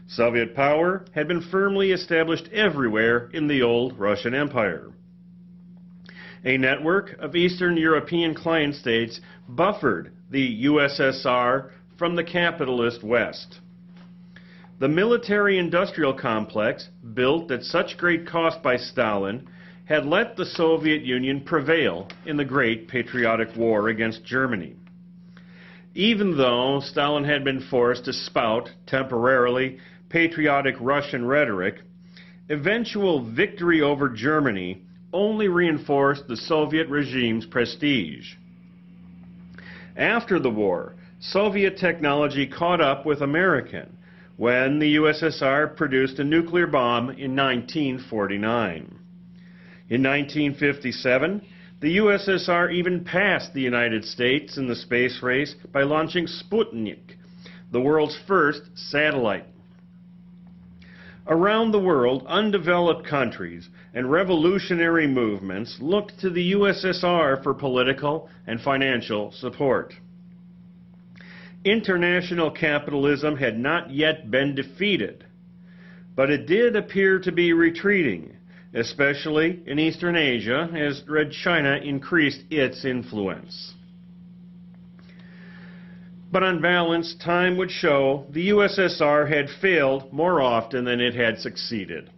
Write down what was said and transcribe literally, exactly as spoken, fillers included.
Soviet power had been firmly established everywhere in the old Russian Empire. A network of Eastern European client states buffered the U S S R from the capitalist West. The military-industrial complex, built at such great cost by Stalin, had let the Soviet Union prevail in the Great Patriotic War against Germany. Even though Stalin had been forced to spout, temporarily, patriotic Russian rhetoric, eventual victory over Germany only reinforced the Soviet regime's prestige. After the war, Soviet technology caught up with American when the U S S R produced a nuclear bomb in nineteen forty-nine. In nineteen fifty-seven, the U S S R even passed the United States in the space race by launching Sputnik, the world's first satellite. Around the world, undeveloped countries and revolutionary movements looked to the U S S R for political and financial support. International capitalism had not yet been defeated, but it did appear to be retreating, especially in Eastern Asia, as Red China increased its influence. But on balance, time would show the U S S R had failed more often than it had succeeded.